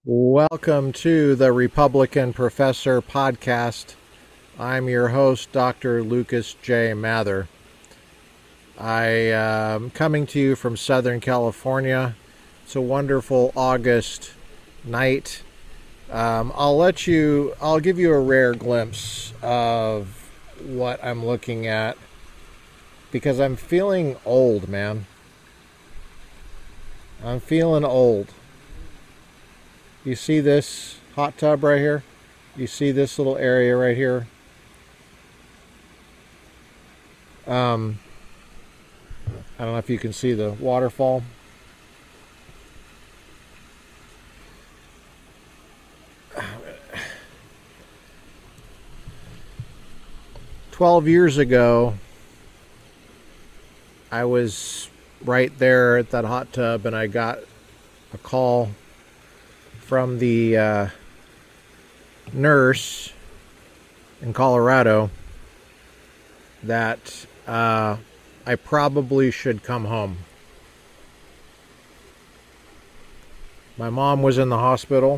Welcome to the Republican Professor Podcast. I'm your host, Dr. Lucas J. Mather. I am coming to you from Southern California. It's a wonderful August night. I'll give you a rare glimpse of what I'm looking at because I'm feeling old, man. I'm feeling old. You see this hot tub right here? You see this little area right here? I don't know if you can see the waterfall. "12 years ago, I was right there at that hot tub and I got a call from the nurse in Colorado that I probably should come home. My mom was in the hospital,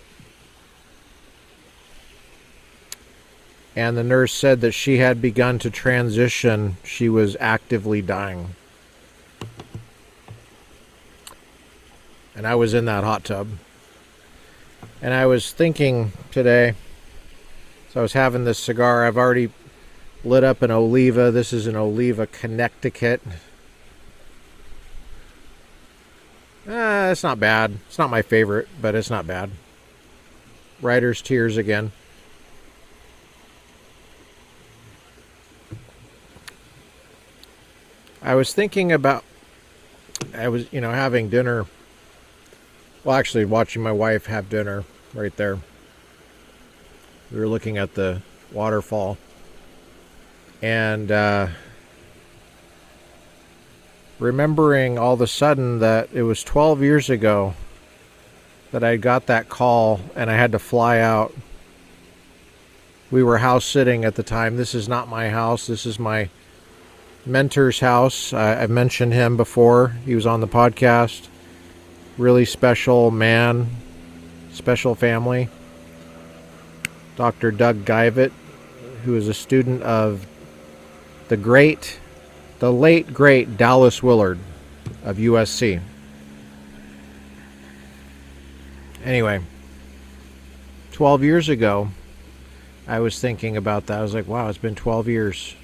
and the nurse said that she had begun to transition. She was actively dying. And I was in that hot tub. And I was thinking today, so I was having this cigar. I've already lit up an Oliva. This is an Oliva Connecticut. It's not bad. It's not my favorite, but it's not bad. Writer's Tears again. I was thinking about, having dinner. Well, actually, watching my wife have dinner right there. We were looking at the waterfall. And remembering all of a sudden that it was 12 years ago that I got that call and I had to fly out. We were house sitting at the time. This is not my house. This is my mentor's house. I've mentioned him before. He was on the podcast. Really special man, special family. Dr. Doug Geivett, who is a student of the late great Dallas Willard of USC. Anyway, 12 years ago, I was thinking about that. I was like, wow, it's been 12 years.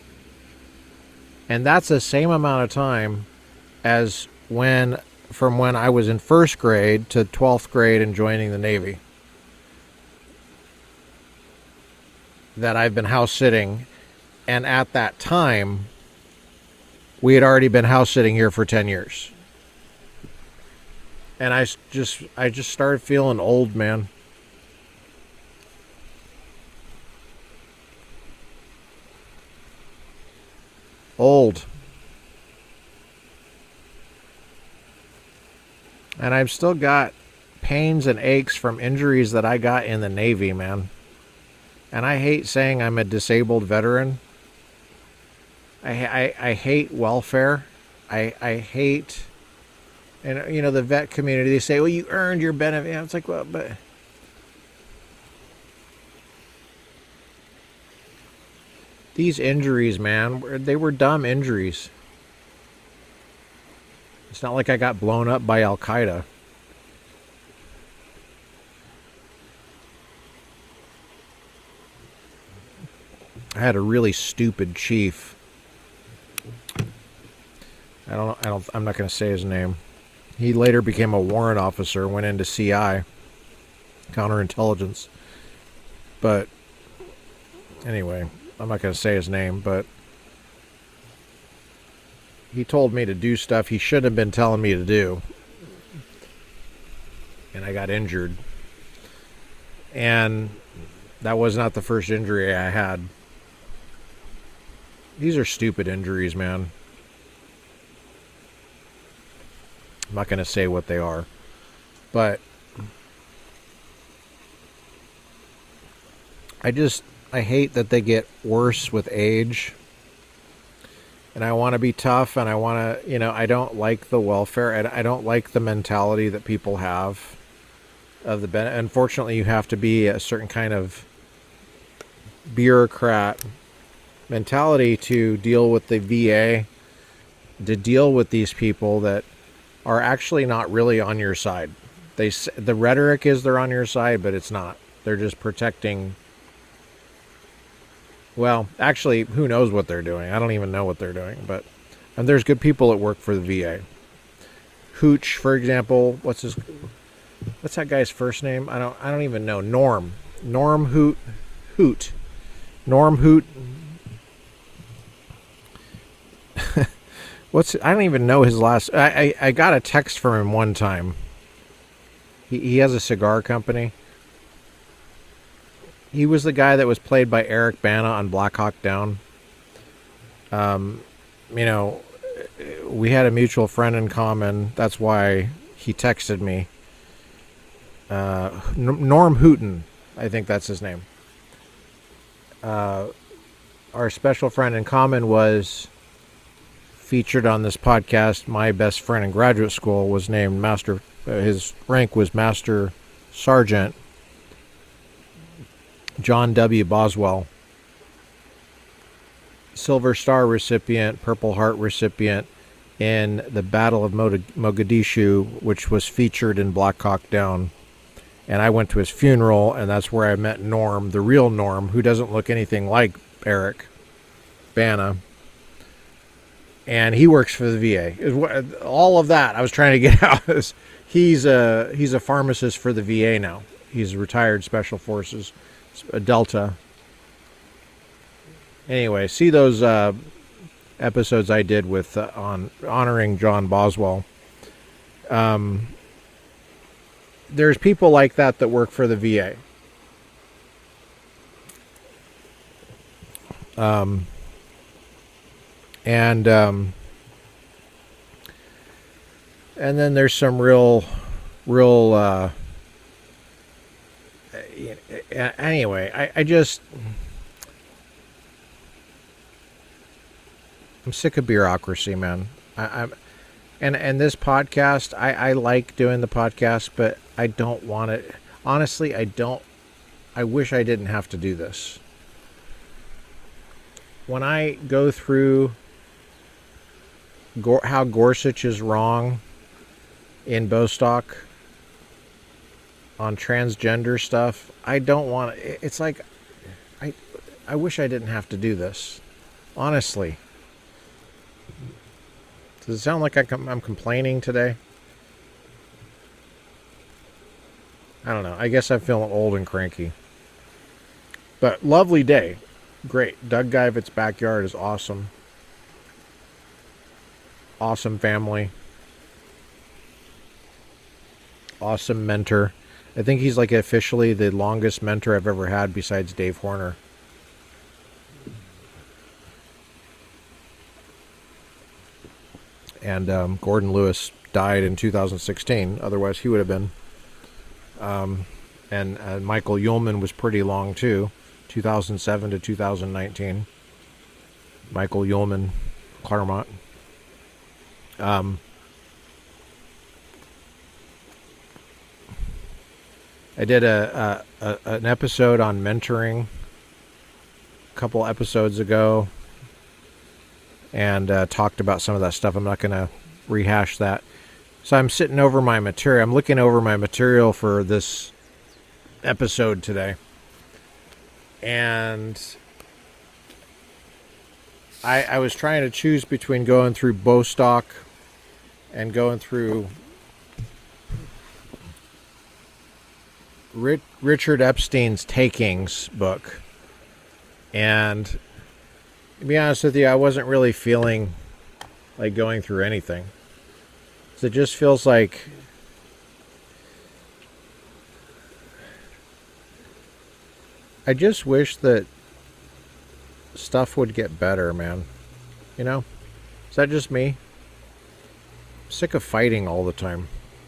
And that's the same amount of time as from when I was in first grade to 12th grade and joining the Navy. That I've been house sitting. And at that time, we had already been house sitting here for 10 years. And I just started feeling old, man. Old. And I've still got pains and aches from injuries that I got in the Navy, man. And I hate saying I'm a disabled veteran. I hate welfare. I hate, and the vet community, they say, well, you earned your benefit. It's like, well, but these injuries, man, they were dumb injuries. It's not like I got blown up by Al Qaeda. I had a really stupid chief. I'm not going to say his name. He later became a warrant officer, went into CI, counterintelligence. But anyway, I'm not going to say his name, but he told me to do stuff he shouldn't have been telling me to do. And I got injured. And that was not the first injury I had. These are stupid injuries, man. I'm not going to say what they are. But I hate that they get worse with age. And I want to be tough, and I want to, I don't like the welfare, and I don't like the mentality that people have. of the benefit. Unfortunately, you have to be a certain kind of bureaucrat mentality to deal with the VA, to deal with these people that are actually not really on your side. The rhetoric is they're on your side, but it's not. They're just protecting. Well, actually, who knows what they're doing? I don't even know what they're doing. But and there's good people that work for the VA. Hooch, for example, what's that guy's first name? I don't even know. Norm Hoot. Norm Hoot. I don't even know his last. I got a text from him one time. He has a cigar company. He was the guy that was played by Eric Bana on Black Hawk Down. We had a mutual friend in common. That's why he texted me. Norm Hooten, I think that's his name. Our special friend in common was featured on this podcast. My best friend in graduate school was named Master. His rank was Master Sergeant John W. Boswell. Silver Star recipient, Purple Heart recipient in the Battle of Mogadishu, which was featured in Black Hawk Down. And I went to his funeral, and that's where I met Norm, the real Norm, who doesn't look anything like Eric Bana. And he works for the VA. All of that I was trying to get out is he's a pharmacist for the VA now. He's a retired Special Forces, a Delta. Anyway, see those episodes I did with on honoring John Boswell. There's people like that work for the VA. And then there's some real anyway, I'm sick of bureaucracy, man. And this podcast, I like doing the podcast, but I don't want it. Honestly, I wish I didn't have to do this. When I go through how Gorsuch is wrong in Bostock on transgender stuff, I don't want it. It's like I wish I didn't have to do this. Honestly. Does it sound like I'm complaining today? I don't know. I guess I'm feeling old and cranky. But lovely day. Great. Doug Guyvet's backyard is awesome. Awesome family. Awesome mentor. I think he's like officially the longest mentor I've ever had besides Dave Horner. And Gordon Lewis died in 2016. Otherwise, he would have been. And Michael Ullman was pretty long too, 2007 to 2019. Michael Ullman, Claremont. I did an episode on mentoring a couple episodes ago, and talked about some of that stuff. I'm not going to rehash that. So I'm sitting over my material. I'm looking over my material for this episode today. And I was trying to choose between going through Bostock and going through Richard Epstein's Takings book. And to be honest with you, I wasn't really feeling like going through anything. So it just feels like I just wish that stuff would get better, man. You know? Is that just me? I'm sick of fighting all the time.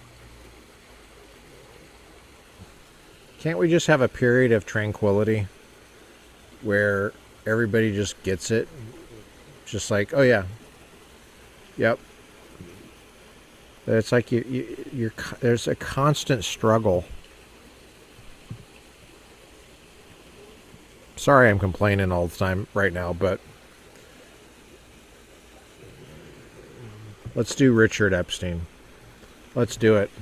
Can't we just have a period of tranquility where everybody just gets it? Just like, oh yeah. Yep. It's like you're there's a constant struggle Sorry I'm complaining all the time right now, but let's do Richard Epstein. Let's do it.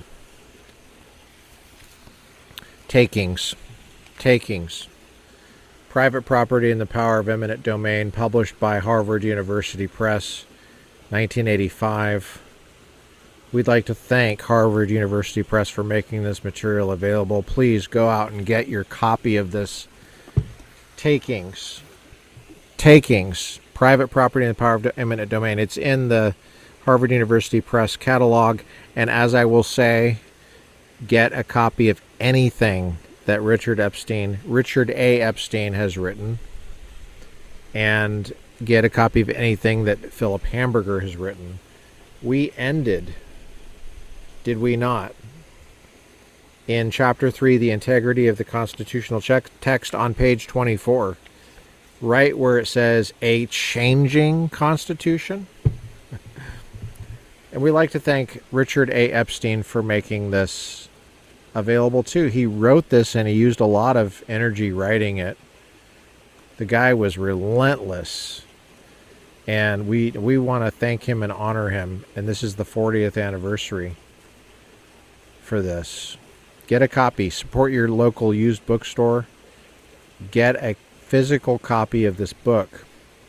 Takings. Takings. Private Property in the Power of Eminent Domain, published by Harvard University Press, 1985. We'd like to thank Harvard University Press for making this material available. Please go out and get your copy of this. Takings. Takings. Private Property in the Power of Eminent Domain. It's in the Harvard University Press catalog. And as I will say, get a copy of anything that Richard A. Epstein has written. And get a copy of anything that Philip Hamburger has written. We ended, did we not, in Chapter 3, The Integrity of the Constitutional Text on page 24, right where it says, a changing Constitution? And we'd like to thank Richard A. Epstein for making this available, too. He wrote this, and he used a lot of energy writing it. The guy was relentless. And we want to thank him and honor him. And this is the 40th anniversary for this. Get a copy. Support your local used bookstore. Get a physical copy of this book.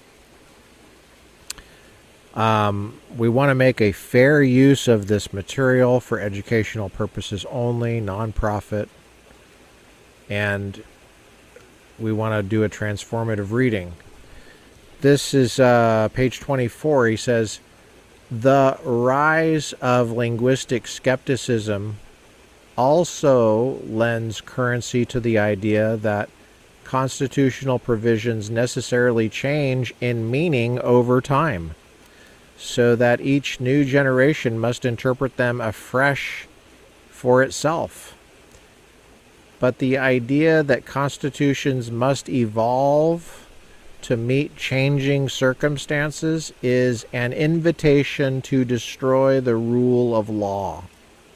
We want to make a fair use of this material for educational purposes only, nonprofit. And we want to do a transformative reading. This is page 24. He says, the rise of linguistic skepticism also lends currency to the idea that constitutional provisions necessarily change in meaning over time, so that each new generation must interpret them afresh for itself. But the idea that constitutions must evolve to meet changing circumstances is an invitation to destroy the rule of law.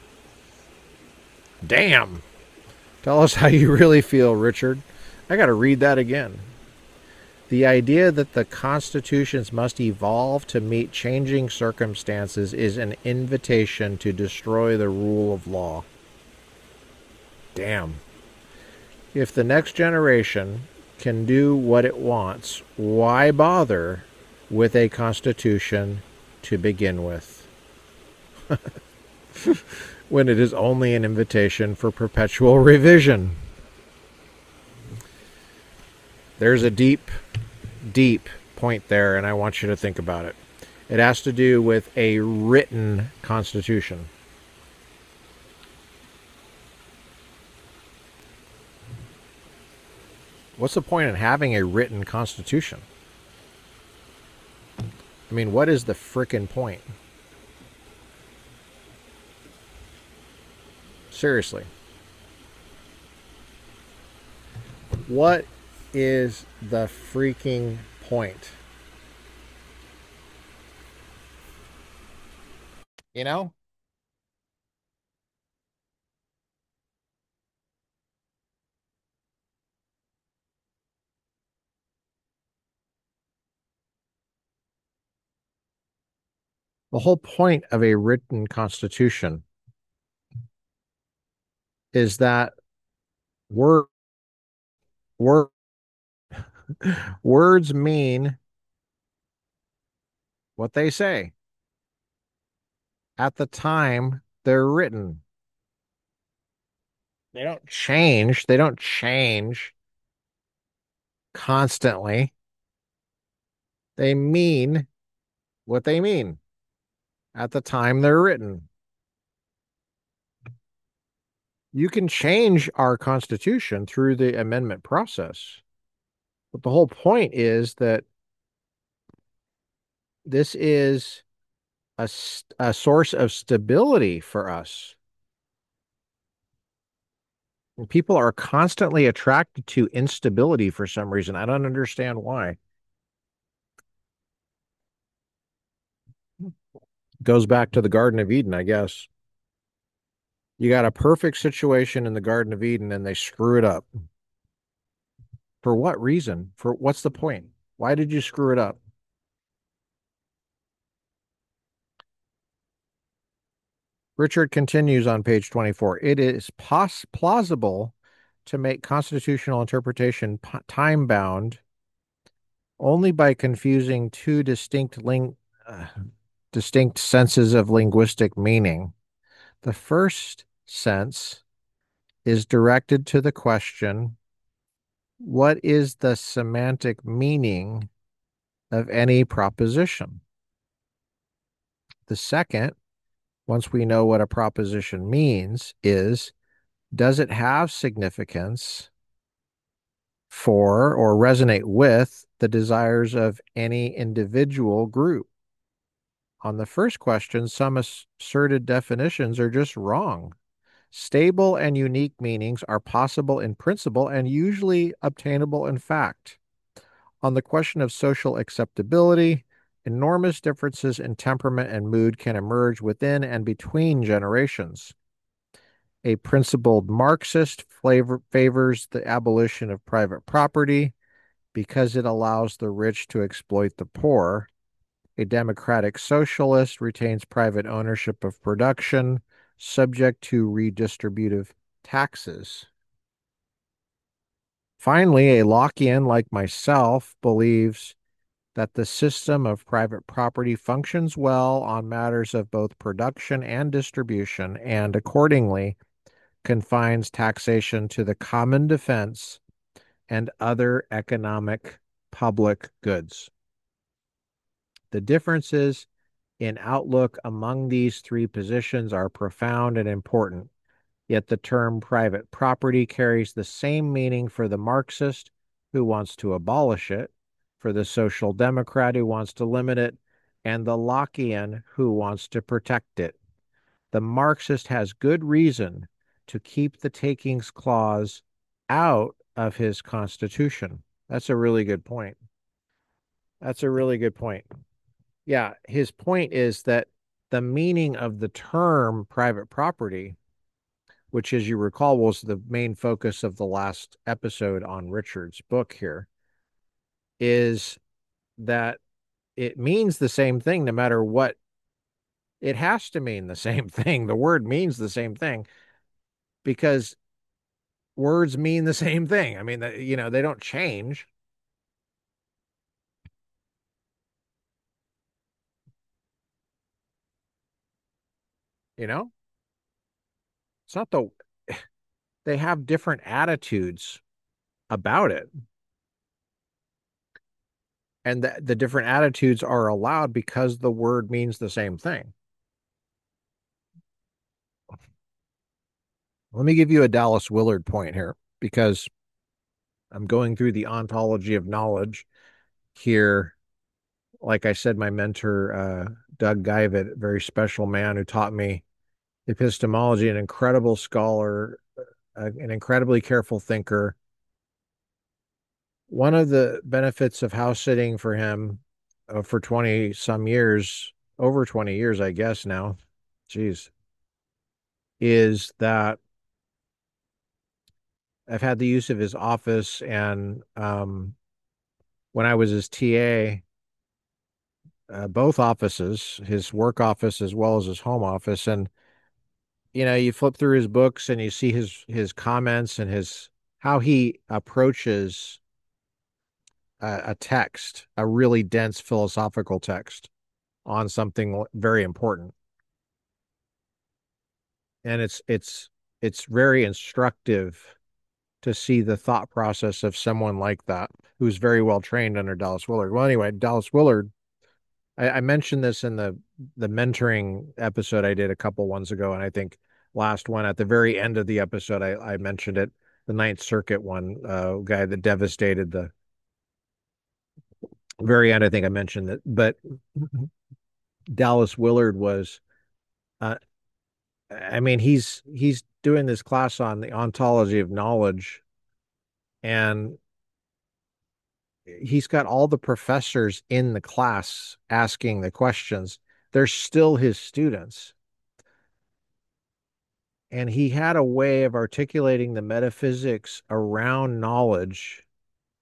Damn! Tell us how you really feel, Richard. I got to read that again. The idea that the constitutions must evolve to meet changing circumstances is an invitation to destroy the rule of law. Damn. If the next generation can do what it wants, why bother with a constitution to begin with? When it is only an invitation for perpetual revision. There's a deep, deep point there, and I want you to think about it. It has to do with a written constitution. What's the point in having a written constitution? I mean, what is the frickin' point? Seriously. What is the freaking point? You know? The whole point of a written constitution is that word, word words mean what they say at the time they're written. They don't change. They don't change constantly. They mean what they mean at the time they're written. You can change our Constitution through the amendment process. But the whole point is that this is a source of stability for us. And people are constantly attracted to instability for some reason. I don't understand why. Goes back to the Garden of Eden, I guess. You got a perfect situation in the Garden of Eden and they screw it up. For what reason? For what's the point? Why did you screw it up? Richard continues on page 24. It is plausible to make constitutional interpretation time bound only by confusing two uh, distinct senses of linguistic meaning. The first sense is directed to the question, what is the semantic meaning of any proposition? The second, once we know what a proposition means, is does it have significance for or resonate with the desires of any individual group? On the first question, some asserted definitions are just wrong. Stable and unique meanings are possible in principle and usually obtainable in fact. On the question of social acceptability, enormous differences in temperament and mood can emerge within and between generations. A principled Marxist favors the abolition of private property because it allows the rich to exploit the poor. A democratic socialist retains private ownership of production, subject to redistributive taxes. Finally, a Lockean like myself believes that the system of private property functions well on matters of both production and distribution, and accordingly confines taxation to the common defense and other economic public goods. The differences in outlook among these three positions are profound and important, yet the term private property carries the same meaning for the Marxist who wants to abolish it, for the social democrat who wants to limit it, and the Lockean who wants to protect it. The Marxist has good reason to keep the takings clause out of his constitution. That's a really good point. That's a really good point. Yeah, his point is that the meaning of the term private property, which, as you recall, was the main focus of the last episode on Richard's book here, is that it means the same thing no matter what. It has to mean the same thing. The word means the same thing because words mean the same thing. I mean, they don't change, you know? It's not they have different attitudes about it. And the different attitudes are allowed because the word means the same thing. Let me give you a Dallas Willard point here because I'm going through the ontology of knowledge here. Like I said, my mentor, Doug Guyvett, a very special man who taught me epistemology, an incredible scholar, an incredibly careful thinker. One of the benefits of house sitting for him for 20 some years, over 20 years, I guess now, geez, is that I've had the use of his office. And when I was his TA, both offices, his work office as well as his home office. And, you flip through his books and you see his comments and his how he approaches a text, a really dense philosophical text on something very important. And it's very instructive to see the thought process of someone like that who's very well trained under Dallas Willard. Well, anyway, Dallas Willard, I mentioned this in the mentoring episode I did a couple ones ago, and I think last one at the very end of the episode I mentioned it, the Ninth Circuit one, guy that devastated the very end. I think I mentioned that, but Dallas Willard was, uh, I mean, he's doing this class on the ontology of knowledge, and he's got all the professors in the class asking the questions. They're still his students. And he had a way of articulating the metaphysics around knowledge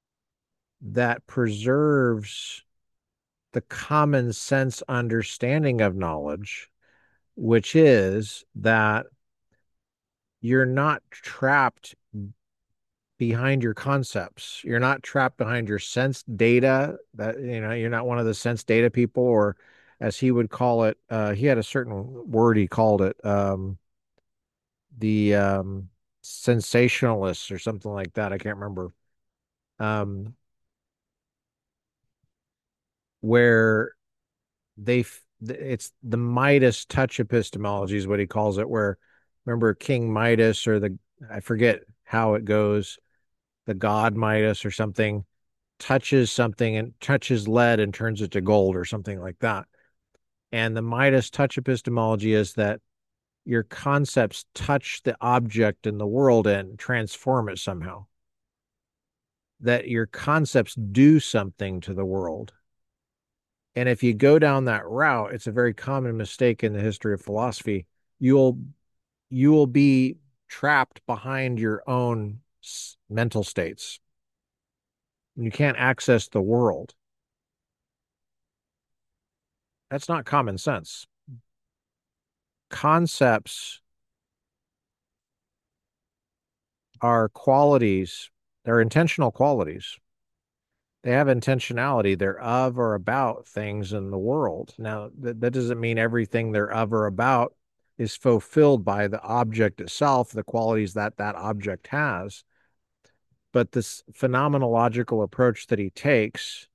that preserves the common sense understanding of knowledge, which is that you're not trapped behind your concepts. You're not trapped behind your sense data. That you're not one of the sense data people, or as he would call it, he had a certain word he called it, the sensationalists or something like that. I can't remember. Um, where it's the Midas touch epistemology is what he calls it. Where remember King Midas or the I forget how it goes, the god Midas or something touches something and touches lead and turns it to gold or something like that. And the Midas touch epistemology is that your concepts touch the object in the world and transform it somehow. That your concepts do something to the world. And if you go down that route, it's a very common mistake in the history of philosophy. You'll you will be trapped behind your own mental states. You can't access the world. That's not common sense. Concepts are qualities, they're intentional qualities. They have intentionality. They're of or about things in the world. Now, that doesn't mean everything they're of or about is fulfilled by the object itself, the qualities that that object has. But this phenomenological approach that he takes,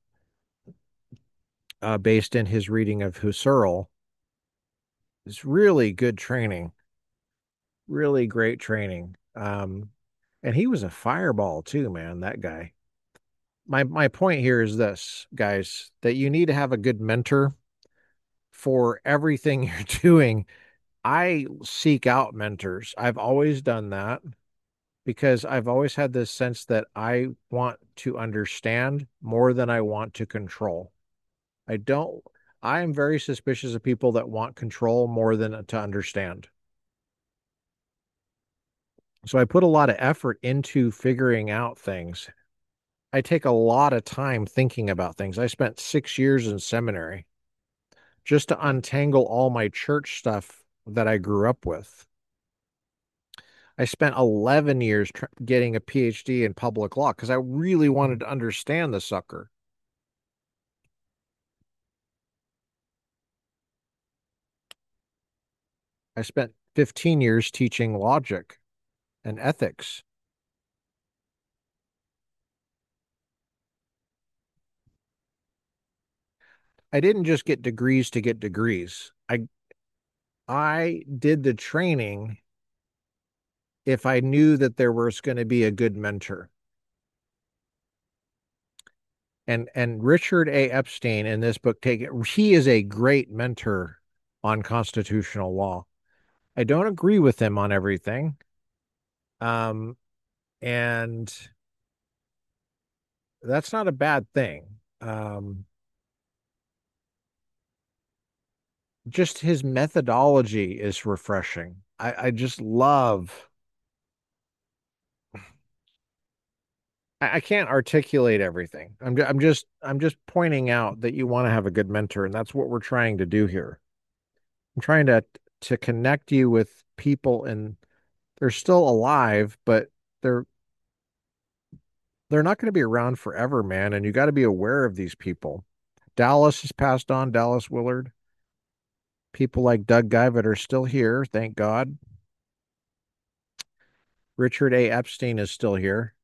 based in his reading of Husserl, is really good training, really great training. And he was a fireball too, man, that guy. My point here is this, guys, that you need to have a good mentor for everything you're doing. I seek out mentors. I've always done that because I've always had this sense that I want to understand more than I want to control. I don't, I am very suspicious of people that want control more than to understand. So I put a lot of effort into figuring out things. I take a lot of time thinking about things. I spent 6 years in seminary just to untangle all my church stuff that I grew up with. I spent 11 years getting a PhD in public law because I really wanted to understand the sucker. I spent 15 years teaching logic and ethics. I didn't just get degrees to get degrees. I did the training if I knew that there was going to be a good mentor. And Richard A. Epstein in this book he is a great mentor on constitutional law. I don't agree with him on everything. Um, and that's not a bad thing. Just his methodology is refreshing. I just love, I can't articulate everything. I'm just pointing out that you want to have a good mentor, and that's what we're trying to do here. I'm trying to connect you with people, and they're still alive, but they're they're not going to be around forever, man, and you got to be aware of these people. Dallas has passed on, Dallas Willard. People like Doug Guyvett are still here, thank God. Richard A. Epstein is still here.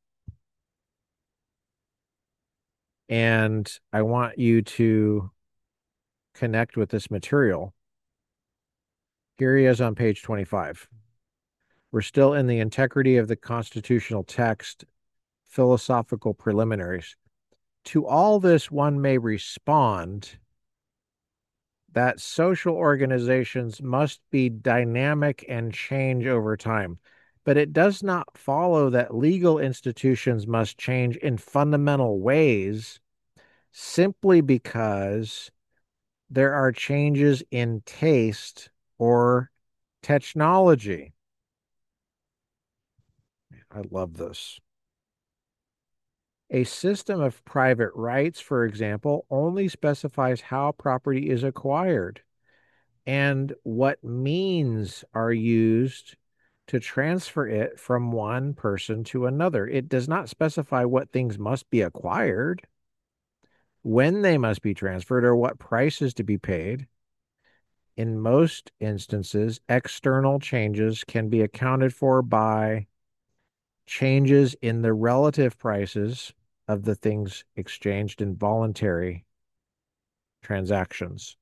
And I want you to connect with this material. Here he is on page 25. We're still in the integrity of the constitutional text, philosophical preliminaries. To all this, one may respond that social organizations must be dynamic and change over time. But it does not follow that legal institutions must change in fundamental ways simply because there are changes in taste or technology. I love this. A system of private rights, for example, only specifies how property is acquired and what means are used to transfer it from one person to another. It does not specify what things must be acquired, when they must be transferred, or what price is to be paid. In most instances, external changes can be accounted for by changes in the relative prices of the things exchanged in voluntary transactions.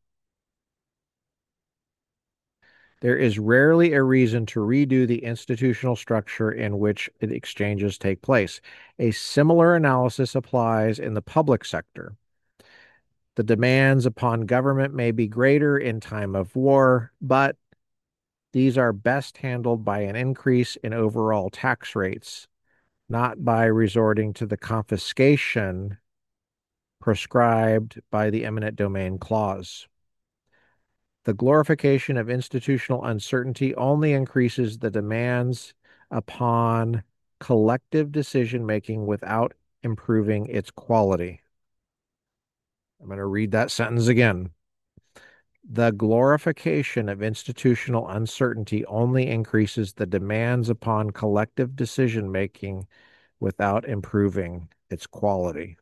There is rarely a reason to redo the institutional structure in which the exchanges take place. A similar analysis applies in the public sector. The demands upon government may be greater in time of war, but these are best handled by an increase in overall tax rates, not by resorting to the confiscation prescribed by the eminent domain clause. The glorification of institutional uncertainty only increases the demands upon collective decision making without improving its quality. I'm going to read that sentence again. The glorification of institutional uncertainty only increases the demands upon collective decision making without improving its quality.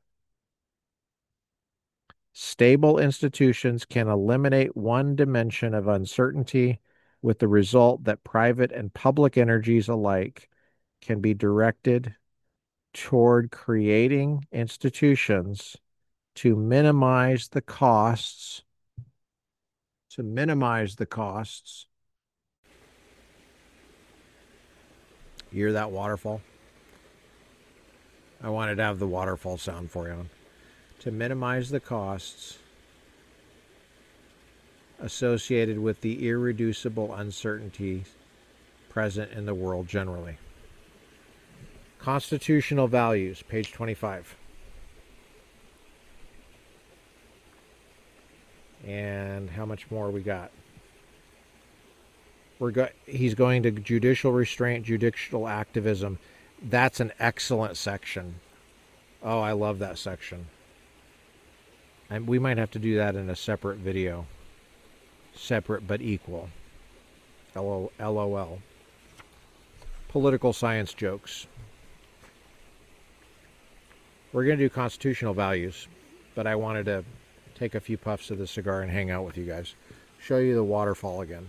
Stable institutions can eliminate one dimension of uncertainty, with the result that private and public energies alike can be directed toward creating institutions to minimize the costs. You hear that waterfall? I wanted to have the waterfall sound for you. To minimize the costs associated with the irreducible uncertainty present in the world generally. Constitutional values, page 25. And how much more we got? He's going to judicial restraint, judicial activism. That's an excellent section. Oh, I love that section. And we might have to do that in a separate video. Separate but equal. LOL. Political science jokes. We're going to do constitutional values, but I wanted to take a few puffs of the cigar and hang out with you guys. Show you the waterfall again.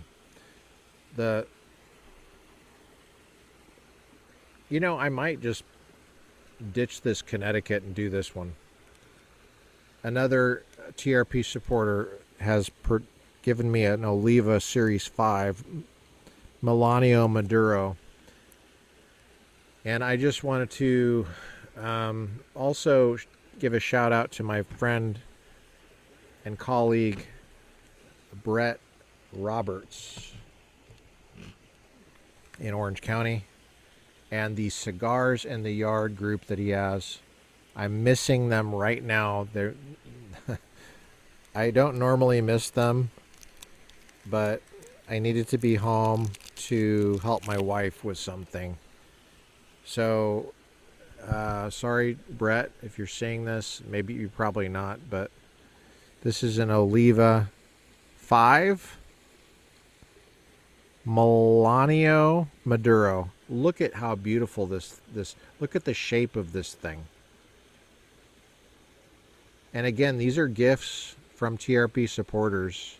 I might just ditch this Connecticut and do this one. Another TRP supporter has given me an Oliva Series 5, Melanio Maduro. And I just wanted to also give a shout out to my friend and colleague, Brett Roberts in Orange County, and the Cigars in the Yard group that he has. I'm missing them right now. I don't normally miss them, but I needed to be home to help my wife with something. So, sorry, Brett, if you're seeing this. Maybe you're probably not, but this is an Oliva 5 Melanio Maduro. Look at how beautiful this look at the shape of this thing. And again, these are gifts from TRP supporters.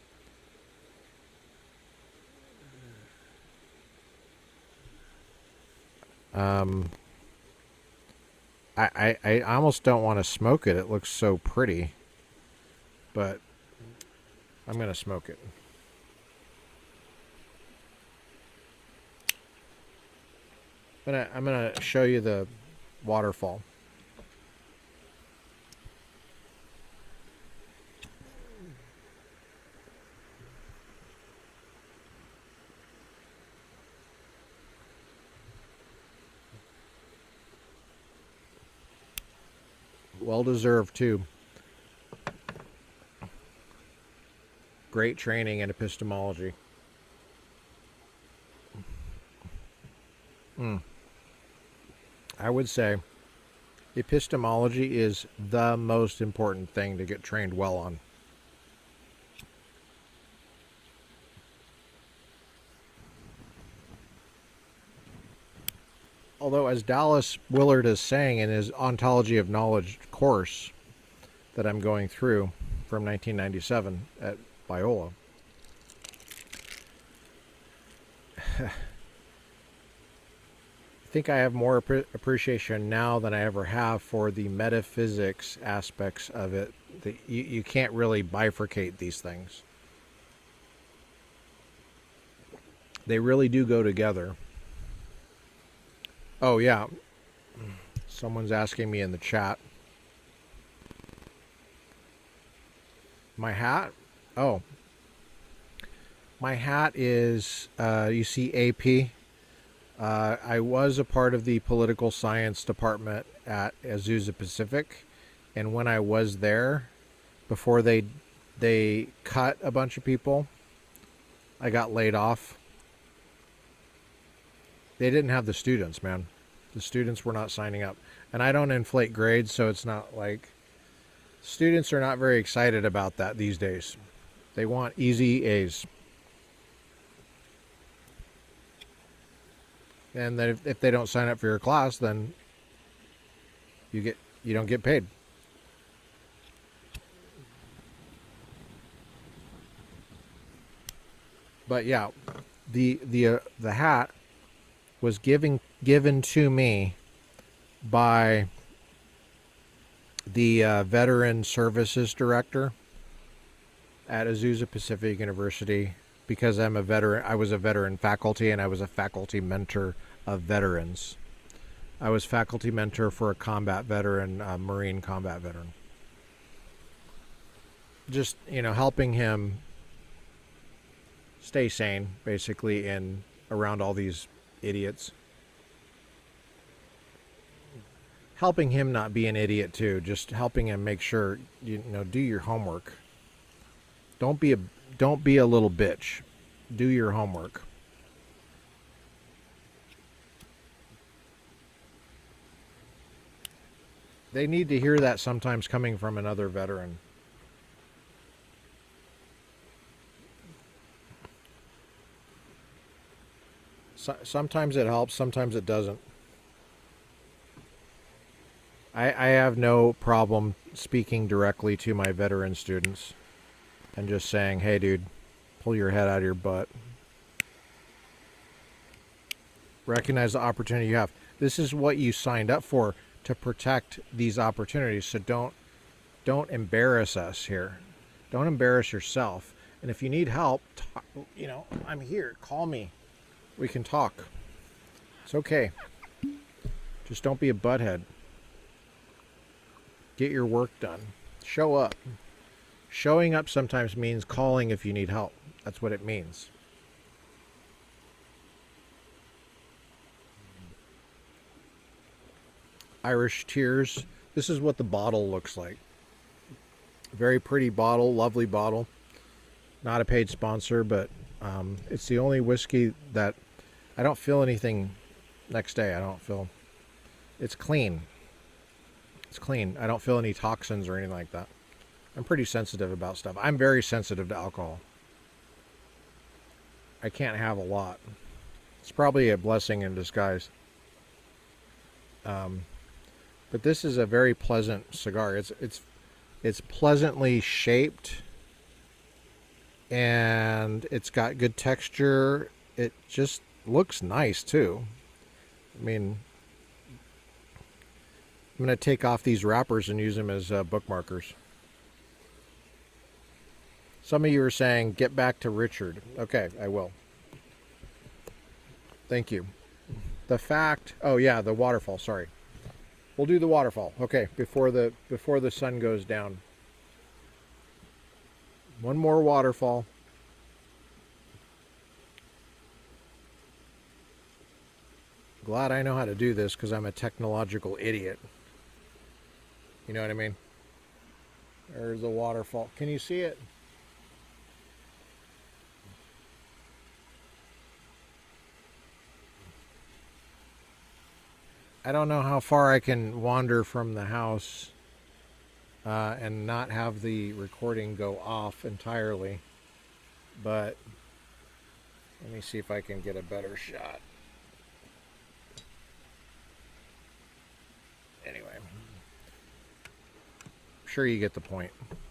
I almost don't want to smoke it. It looks so pretty. But I'm going to smoke it. I'm gonna show you the waterfall. Well deserved too. Great training in epistemology. I would say Epistemology is the most important thing to get trained well on. Although, as Dallas Willard is saying in his Ontology of Knowledge course that I'm going through from 1997 at Biola, I think I have more appreciation now than I ever have for the metaphysics aspects of it. You can't really bifurcate these things. They really do go together. Oh, yeah. Someone's asking me in the chat. My hat? Oh. My hat is, you see AP. I was a part of the political science department at Azusa Pacific. And when I was there, before they cut a bunch of people, I got laid off. They didn't have the students, man. The students were not signing up. And I don't inflate grades, so it's not like... Students are not very excited about that these days. They want easy A's. And then if they don't sign up for your class, then you don't get paid. But yeah, the hat was given to me by the Veteran Services Director at Azusa Pacific University, because I'm a veteran. I was a veteran faculty, and I was a faculty mentor of veterans. I was faculty mentor for a combat veteran, a Marine combat veteran. Just, helping him stay sane, basically, in around all these idiots. Helping him not be an idiot too, just helping him make sure do your homework. Don't be a little bitch. Do your homework. They need to hear that sometimes coming from another veteran. Sometimes it helps, sometimes it doesn't. I have no problem speaking directly to my veteran students and just saying, hey, dude, pull your head out of your butt. Recognize the opportunity you have. This is what you signed up for, to protect these opportunities. So don't embarrass us here. Don't embarrass yourself. And if you need help, I'm here. Call me. We can talk. It's okay. Just don't be a butthead. Get your work done. Show up. Showing up sometimes means calling if you need help. That's what it means. Irish Tears. This is what the bottle looks like. Very pretty bottle, lovely bottle. Not a paid sponsor, but it's the only whiskey that I don't feel anything next day. It's clean. It's clean. I don't feel any toxins or anything like that. I'm pretty sensitive about stuff. I'm very sensitive to alcohol. I can't have a lot. It's probably a blessing in disguise. But this is a very pleasant cigar. It's pleasantly shaped, and it's got good texture. It just looks nice too. I mean, I'm going to take off these wrappers and use them as bookmarkers. Some of you are saying, get back to Richard. Okay, I will. Thank you. Oh yeah, the waterfall, sorry. We'll do the waterfall. Okay, before the sun goes down. One more waterfall. Glad I know how to do this because I'm a technological idiot. You know what I mean? There's the waterfall. Can you see it? I don't know how far I can wander from the house and not have the recording go off entirely. But let me see if I can get a better shot. Anyway, I'm sure you get the point.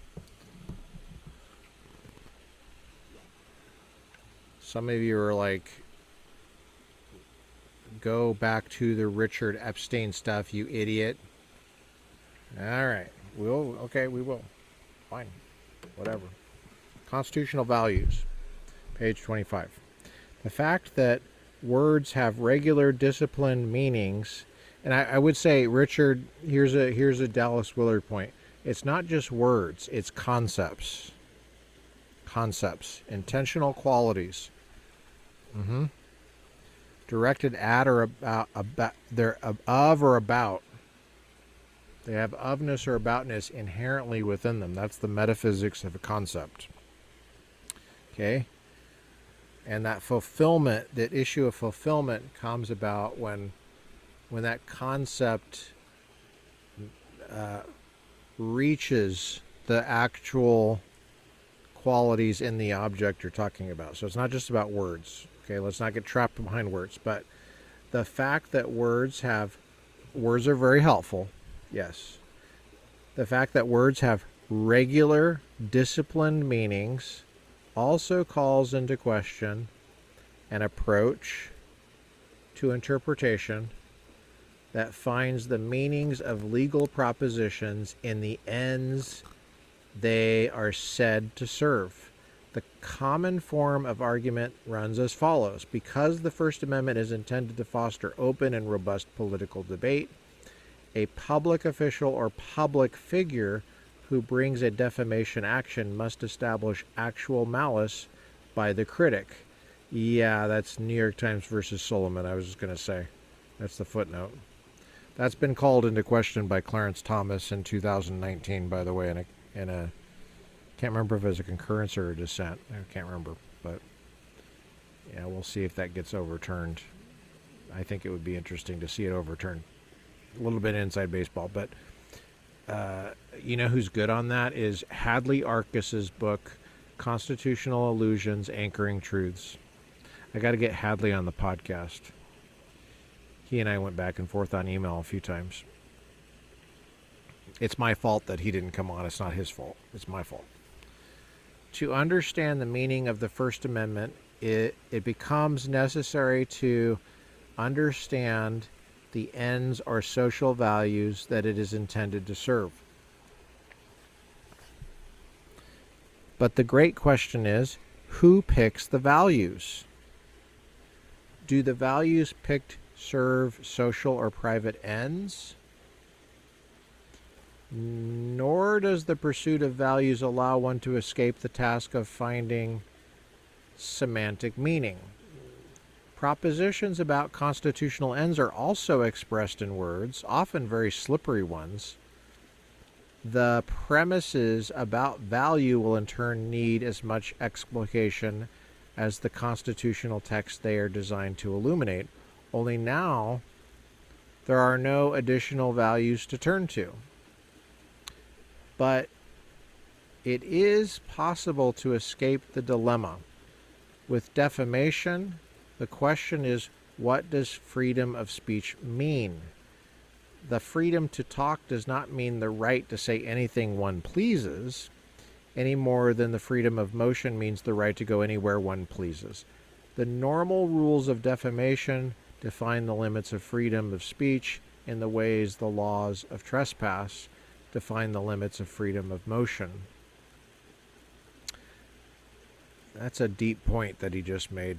Some of you are like, go back to the Richard Epstein stuff, you idiot. All right. We will. Fine. Whatever. Constitutional values. Page 25. The fact that words have regular disciplined meanings, and I would say, Richard, here's a Dallas Willard point. It's not just words, it's concepts. Concepts. Intentional qualities. Directed at or about they're of or about. They have ofness or aboutness inherently within them. That's the metaphysics of a concept. Okay? And that fulfillment, that issue of fulfillment comes about when that concept reaches the actual qualities in the object you're talking about. So it's not just about words. Okay, let's not get trapped behind words. But the fact that words are very helpful. Yes. The fact that words have regular, disciplined meanings also calls into question an approach to interpretation that finds the meanings of legal propositions in the ends they are said to serve. The common form of argument runs as follows. Because the First Amendment is intended to foster open and robust political debate, a public official or public figure who brings a defamation action must establish actual malice by the critic. Yeah, that's New York Times versus Solomon, I was just going to say. That's the footnote. That's been called into question by Clarence Thomas in 2019, by the way, in a can't remember if it was a concurrence or a dissent. I can't remember, but yeah, we'll see if that gets overturned. I think it would be interesting to see it overturned. A little bit inside baseball, but you know who's good on that is Hadley Arkes's book, Constitutional Illusions, Anchoring Truths. I got to get Hadley on the podcast. He and I went back and forth on email a few times. It's my fault that he didn't come on. It's not his fault. It's my fault. To understand the meaning of the First Amendment, it becomes necessary to understand the ends or social values that it is intended to serve. But the great question is, who picks the values? Do the values picked serve social or private ends? Nor does the pursuit of values allow one to escape the task of finding semantic meaning. Propositions about constitutional ends are also expressed in words, often very slippery ones. The premises about value will in turn need as much explication as the constitutional text they are designed to illuminate. Only now, there are no additional values to turn to. But it is possible to escape the dilemma. With defamation, the question is, what does freedom of speech mean? The freedom to talk does not mean the right to say anything one pleases, any more than the freedom of motion means the right to go anywhere one pleases. The normal rules of defamation define the limits of freedom of speech in the ways the laws of trespass define the limits of freedom of motion. That's a deep point that he just made.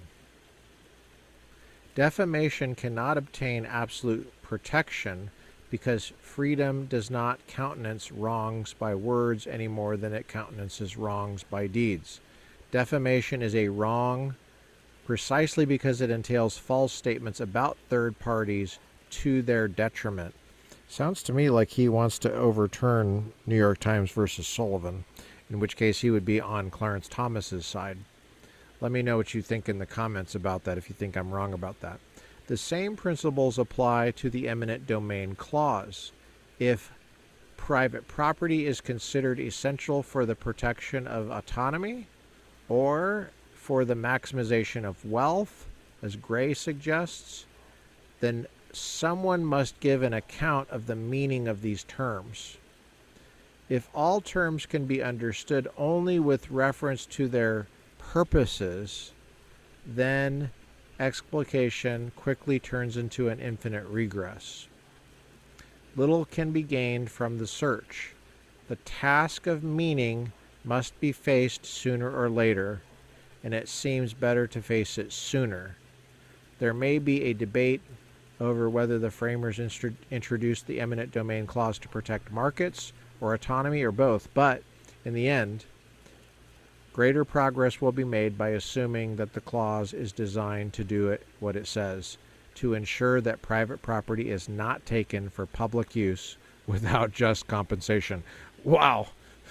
Defamation cannot obtain absolute protection because freedom does not countenance wrongs by words any more than it countenances wrongs by deeds. Defamation is a wrong precisely because it entails false statements about third parties to their detriment. Sounds to me like he wants to overturn New York Times versus Sullivan, in which case he would be on Clarence Thomas's side. Let me know what you think in the comments about that if you think I'm wrong about that. The same principles apply to the eminent domain clause. If private property is considered essential for the protection of autonomy or for the maximization of wealth, as Gray suggests, then someone must give an account of the meaning of these terms. If all terms can be understood only with reference to their purposes, then explication quickly turns into an infinite regress. Little can be gained from the search. The task of meaning must be faced sooner or later, and it seems better to face it sooner. There may be a debate over whether the framers introduced the eminent domain clause to protect markets or autonomy or both, but in the end, greater progress will be made by assuming that the clause is designed to do what it says, to ensure that private property is not taken for public use without just compensation. Wow!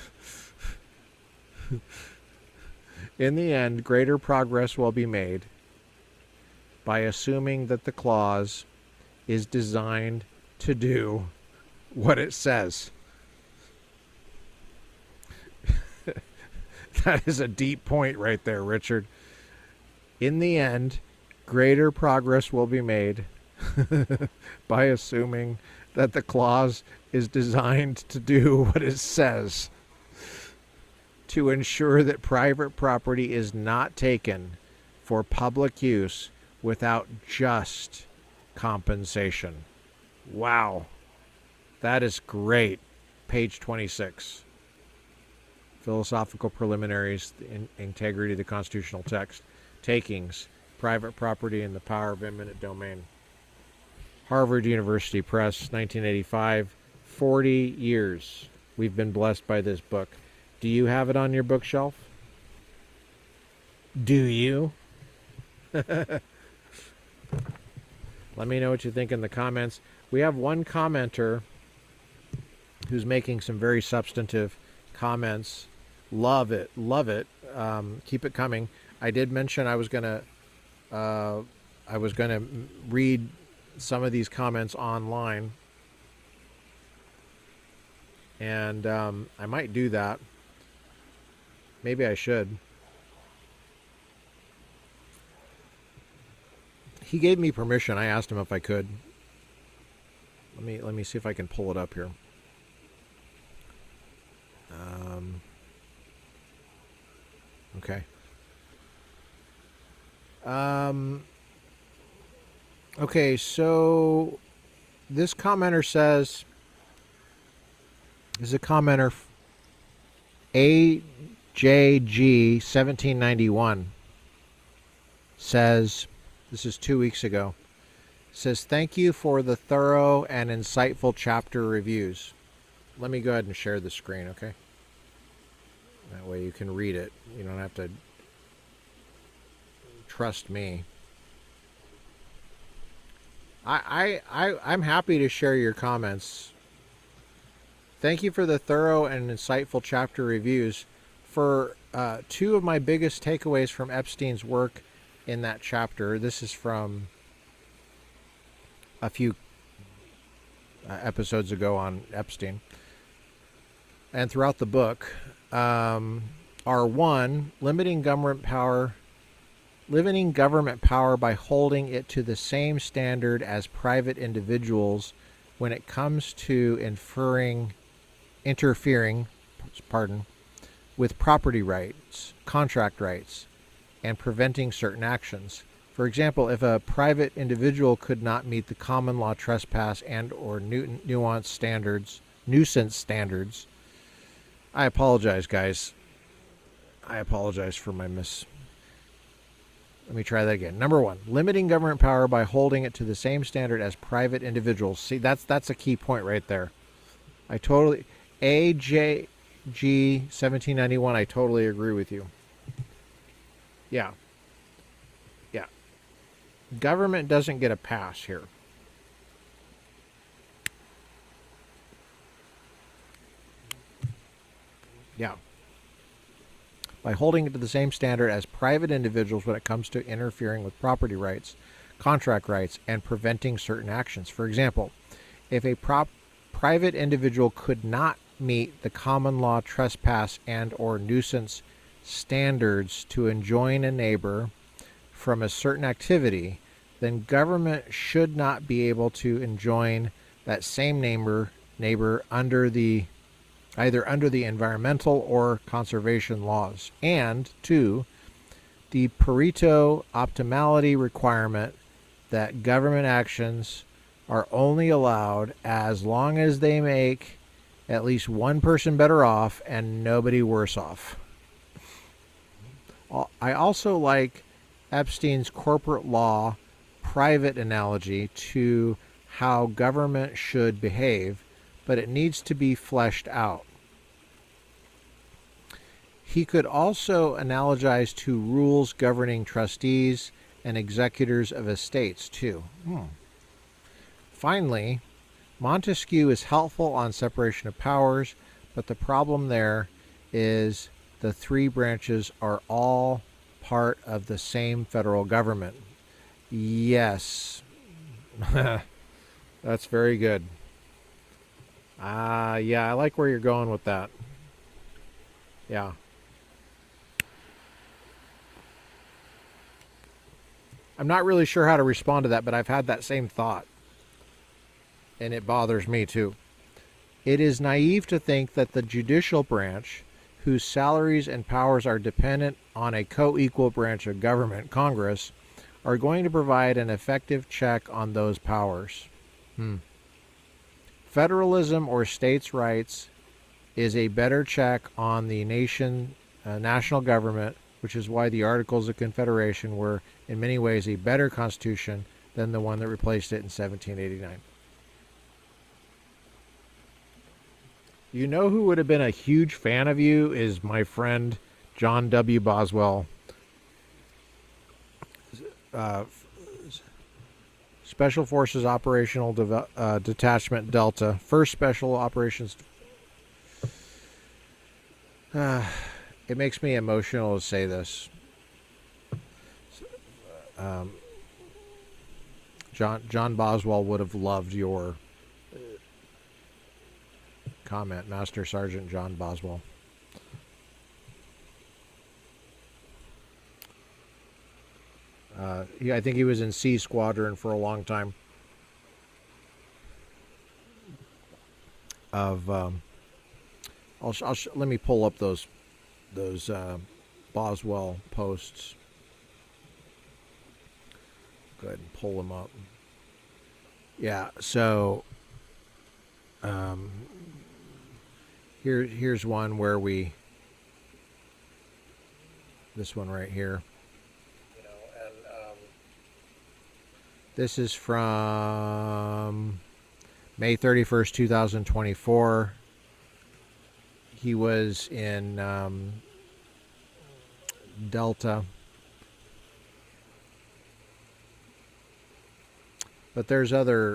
In the end, greater progress will be made by assuming that the clause is designed to do what it says. That is a deep point right there, Richard. In the end, greater progress will be made by assuming that the clause is designed to do what it says, to ensure that private property is not taken for public use without just compensation. Wow. That is great. Page 26. Philosophical Preliminaries, the Integrity of the Constitutional Text, Takings, Private Property and the Power of Eminent Domain. Harvard University Press, 1985. 40 years we've been blessed by this book. Do you have it on your bookshelf? Do you? Let me know what you think in the comments. We have one commenter who's making some very substantive comments. Love it. Love it. Keep it coming. I did mention I was gonna read some of these comments online, and I might do that. Maybe I should. He gave me permission. I asked him if I could. Let me see if I can pull it up here. Okay. Okay, so this commenter says, this is a commenter, AJG1791, says, this is 2 weeks ago, says, thank you for the thorough and insightful chapter reviews. Let me go ahead and share the screen, okay? That way you can read it. You don't have to trust me. I'm happy to share your comments. Thank you for the thorough and insightful chapter reviews. For two of my biggest takeaways from Epstein's work in that chapter, this is from a few episodes ago on Epstein, and throughout the book, are one, limiting government power by holding it to the same standard as private individuals when it comes to interfering with property rights, contract rights, and preventing certain actions. For example, if a private individual could not meet the common law trespass and or nuisance standards. I apologize, guys. I apologize for my Let me try that again. Number one, limiting government power by holding it to the same standard as private individuals. See, that's a key point right there. AJG1791, I totally agree with you. Yeah. Yeah. Government doesn't get a pass here. Yeah. By holding it to the same standard as private individuals when it comes to interfering with property rights, contract rights and preventing certain actions. For example, if a private individual could not meet the common law trespass and or nuisance standards to enjoin a neighbor from a certain activity, then government should not be able to enjoin that same neighbor under the either under the environmental or conservation laws. And two, the Pareto optimality requirement that government actions are only allowed as long as they make at least one person better off and nobody worse off. I also like Epstein's corporate law private analogy to how government should behave, but it needs to be fleshed out. He could also analogize to rules governing trustees and executors of estates, too. Finally, Montesquieu is helpful on separation of powers, but the problem there is the three branches are all part of the same federal government. Yes. That's very good. Yeah, I like where you're going with that. Yeah. I'm not really sure how to respond to that, but I've had that same thought. And it bothers me too. It is naive to think that the judicial branch, whose salaries and powers are dependent on a co-equal branch of government, Congress, are going to provide an effective check on those powers. Federalism or states' rights is a better check on the national government, which is why the Articles of Confederation were in many ways a better constitution than the one that replaced it in 1789. You know who would have been a huge fan of you is my friend John W. Boswell, Special Forces Operational Detachment Delta, 1st Special Operations. It makes me emotional to say this. John Boswell would have loved your comment, Master Sergeant John Boswell. I think he was in C Squadron for a long time. Let me pull up those Boswell posts. Go ahead and pull them up. Yeah, so here's one where this one right here. This is from May 31st, 2024. He was in Delta. But there's other...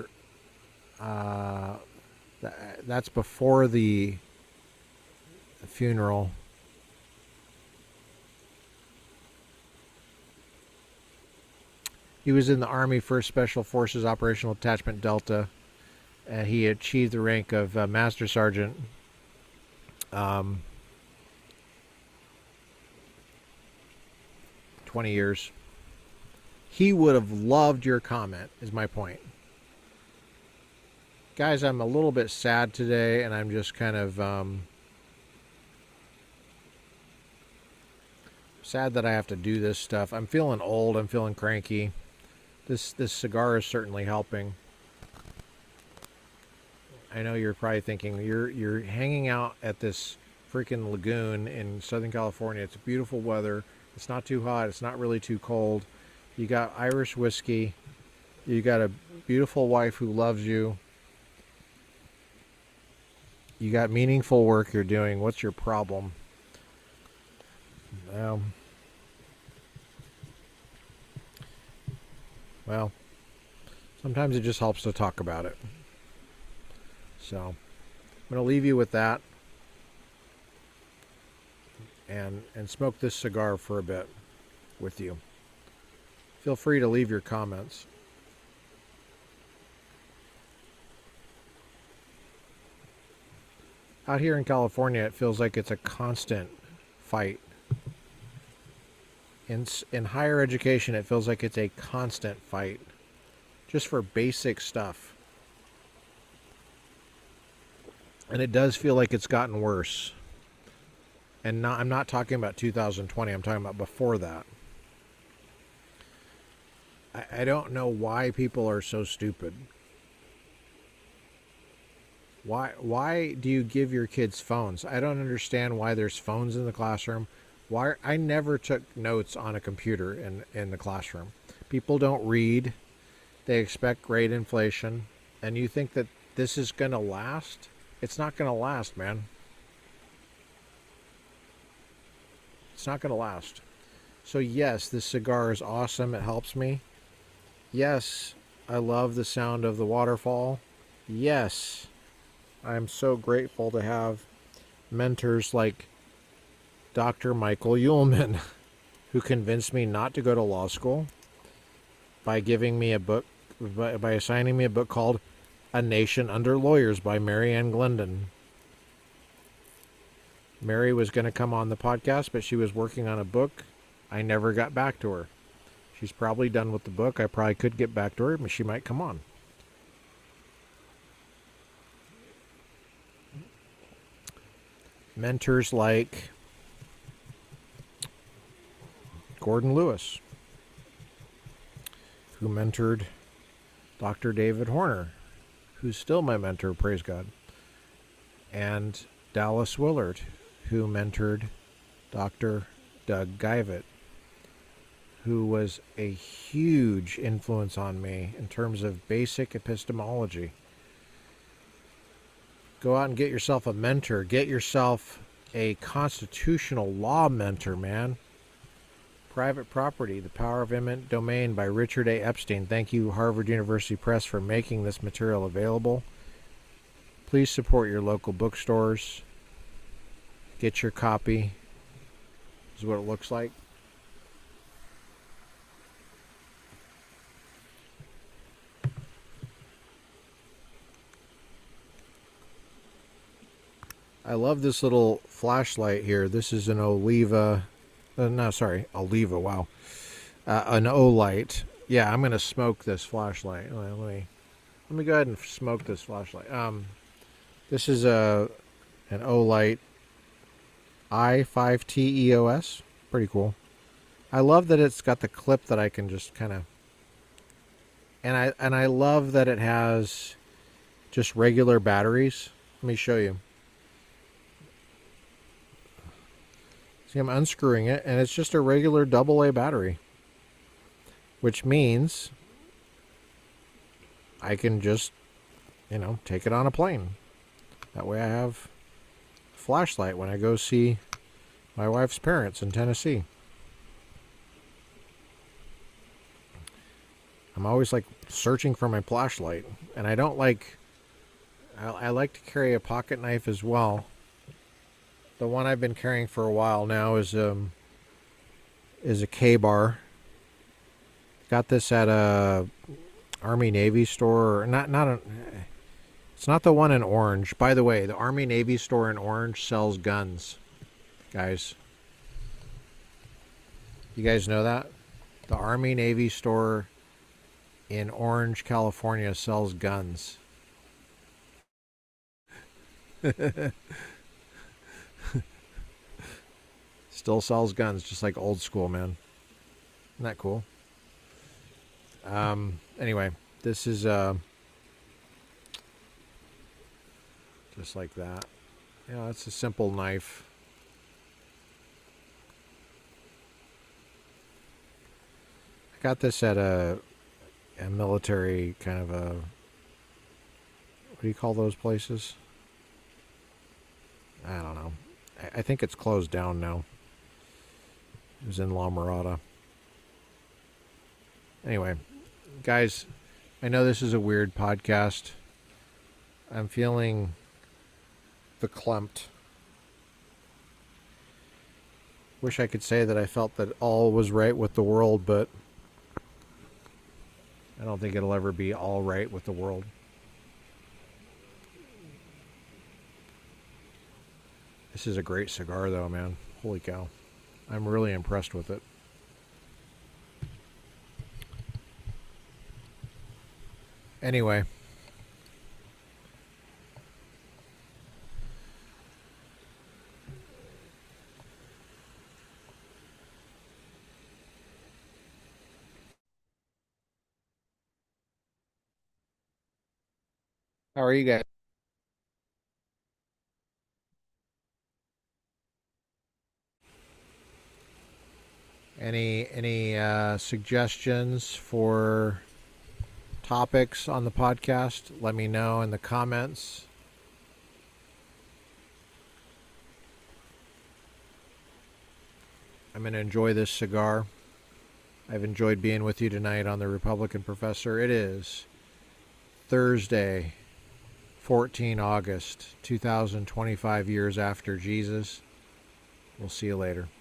that's before the funeral. He was in the Army 1st Special Forces Operational Detachment Delta. He achieved the rank of Master Sergeant. 20 years. He would have loved your comment, is my point. Guys, I'm a little bit sad today, and I'm just kind of sad that I have to do this stuff. I'm feeling old. I'm feeling cranky. This cigar is certainly helping. I know you're probably thinking you're hanging out at this freaking lagoon in Southern California. It's beautiful weather. It's not too hot. It's not really too cold. You got Irish whiskey. You got a beautiful wife who loves you. You got meaningful work you're doing. What's your problem? Well, sometimes it just helps to talk about it. So, I'm going to leave you with that and smoke this cigar for a bit with you. Feel free to leave your comments. Out here in California, it feels like it's a constant fight. In higher education, it feels like it's a constant fight, just for basic stuff. And it does feel like it's gotten worse. And I'm not talking about 2020, I'm talking about before that. I don't know why people are so stupid. Why do you give your kids phones? I don't understand why there's phones in the classroom. Why I never took notes on a computer in the classroom. People don't read. They expect grade inflation. And you think that this is going to last? It's not going to last, man. It's not going to last. So yes, this cigar is awesome. It helps me. Yes, I love the sound of the waterfall. Yes, I'm so grateful to have mentors like Dr. Michael Uhlman, who convinced me not to go to law school by giving me a book, by assigning me a book called A Nation Under Lawyers by Mary Ann Glendon. Mary was going to come on the podcast, but she was working on a book. I never got back to her. She's probably done with the book. I probably could get back to her, but she might come on. Mentors like Gordon Lewis, who mentored Dr. David Horner, who's still my mentor, praise God, and Dallas Willard, who mentored Dr. Doug Geivett, who was a huge influence on me in terms of basic epistemology. Go out and get yourself a mentor. Get yourself a constitutional law mentor, man. Private Property, The Power of Eminent Domain by Richard A. Epstein. Thank you, Harvard University Press, for making this material available. Please support your local bookstores. Get your copy. This is what it looks like. I love this little flashlight here. This is an Oliva. Oliva, wow. An Olight. Yeah, I'm going to smoke this flashlight. Let me go ahead and smoke this flashlight. This is an Olight i5TEOS. Pretty cool. I love that it's got the clip that I can just kind of... And I love that it has just regular batteries. Let me show you. See, I'm unscrewing it, and it's just a regular AA battery. Which means I can just, take it on a plane. That way I have a flashlight when I go see my wife's parents in Tennessee. I'm always, searching for my flashlight. And I don't I like to carry a pocket knife as well. The one I've been carrying for a while now is a K-bar. Got this at a Army Navy store. It's not the one in Orange. By the way, the Army Navy store in Orange sells guns. Guys. You guys know that? The Army Navy store in Orange, California sells guns. Still sells guns, just like old school, man. Isn't that cool? Anyway, this is just like that. It's a simple knife. I got this at a military kind of a... What do you call those places? I don't know. I think it's closed down now. It was in La Mirada. Anyway, guys, I know this is a weird podcast. I'm feeling verklempt. Wish I could say that I felt that all was right with the world, but I don't think it'll ever be all right with the world. This is a great cigar, though, man. Holy cow. I'm really impressed with it. Anyway. How are you guys? Any suggestions for topics on the podcast? Let me know in the comments. I'm going to enjoy this cigar. I've enjoyed being with you tonight on the Republican Professor. It is Thursday, 14 August, 2025 years after Jesus. We'll see you later.